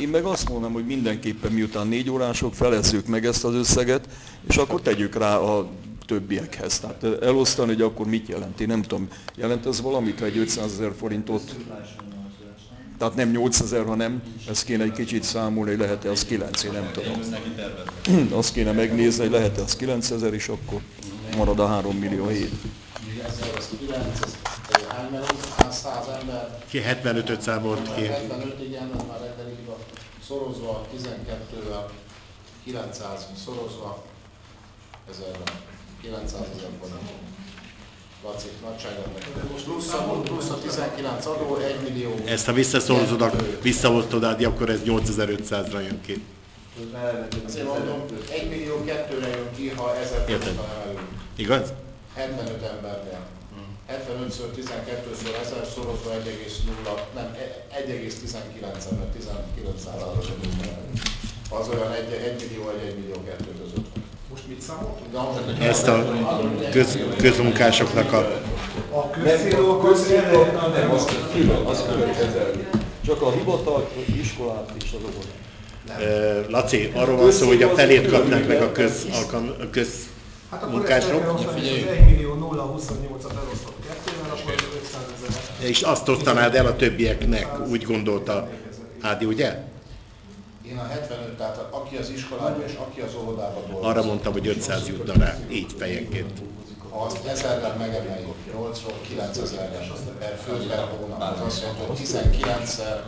Én meg azt mondom, hogy mindenképpen miután 4 órások felezzük meg ezt az összeget, és akkor tegyük rá a többiekhez. Tehát elosztani, hogy akkor mit jelent? Én nem tudom, jelent ez valamit, ha egy 500 000 forintot, tehát nem 8000, hanem ezt kéne egy kicsit számolni, hogy lehet-e az 9, én nem tudom. Azt kéne megnézni, hogy lehet-e az 9000, és akkor marad a 3 millió 7. Ez 9, ez hány meló? 100 ember? 75-öt számolt ki. 75, igen, ez már reggelig szorozva 12-vel, 900 szorozva 1000-ben, 900 000 forint. Laci, nagyságrendek. Plusz a 19 adó, 1 millió. Ezt ha visszaosztod át, akkor ez 8500-ra jön ki. Azért mondom, 1 millió 2-re jön ki, ha 1000 forintra emelünk. Igaz? 75 embernél. 75-ször 12-ször 1000 szorozva 1,0, nem 1,19, mert 19%-os az olyan 1 millió 1 millió 2 között. Most mit számoltunk? Ezt a közmunkásoknak a... A közcéloknál nem, az külön kezelni. Csak a hivatal, iskolát és az óvodát. Laci, arról van szó, hogy a felét kapnánk meg a Hát akkor ezt el kell közmunkások, osztani, és az 1 millió 028-at elosztott 2-vel, akkor az 500 000. és azt osztanád el a többieknek, úgy gondolta Ádi, ugye? Én a 75, tehát aki az iskolába és aki az óvodába dolgozik. Arra mondtam, hogy 500 jutna rá, így fejenként. Ha azt 1000-rel megemeljük, 8-ról 9000-re per fő per hónap, az azt jelenti, hogy 19-szer,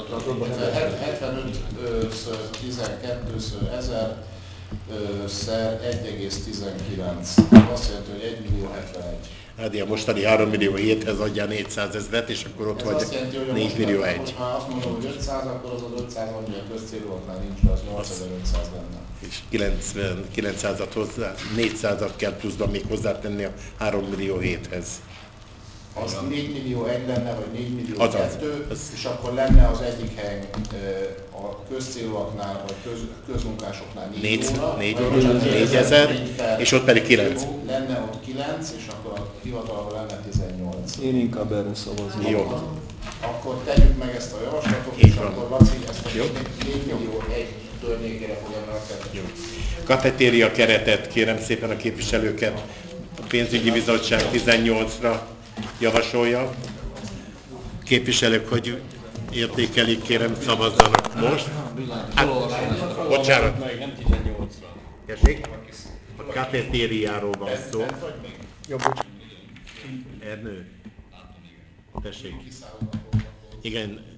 75-ször 12-ször 1000 szer 1,19. Azt jelenti, hogy 1 millió 71. Ádi, a mostani 3 millió 7-hez adjál 400 000-et, és akkor ott Ez vagy azt jelenti, hogy 4 millió 1. ha azt mondom, hogy 500, akkor az 500, ami a közcéloknál nincs, de az 8500 lenne. És 900-at hozzá, 400-at kell pluszban még hozzátenni a 3 millió 7-hez. Az 4 millió 1 lenne, vagy 4 millió Azaz. 2, és akkor lenne az egyik helyen a közcélúaknál, vagy közmunkásoknál 4 óra, 4000, és ott pedig 9. lenne ott 9, és akkor a hivatalban lenne 18. Én inkább erre szavaznék. Jó. Akkor tegyük meg ezt a javaslatot, Így és van. akkor Laci ezt a 4 millió 1 környékére fog emelkedni. Kafetéria keretet kérem szépen a képviselőket. A pénzügyi bizottság 18-ra javasolja. Képviselők, hogy értékelik, kérem szavazzanak most. Bocsánat. Meg nem 18-ra. Tessék? A kafetériáról van szó. Ernő, tessék. Igen,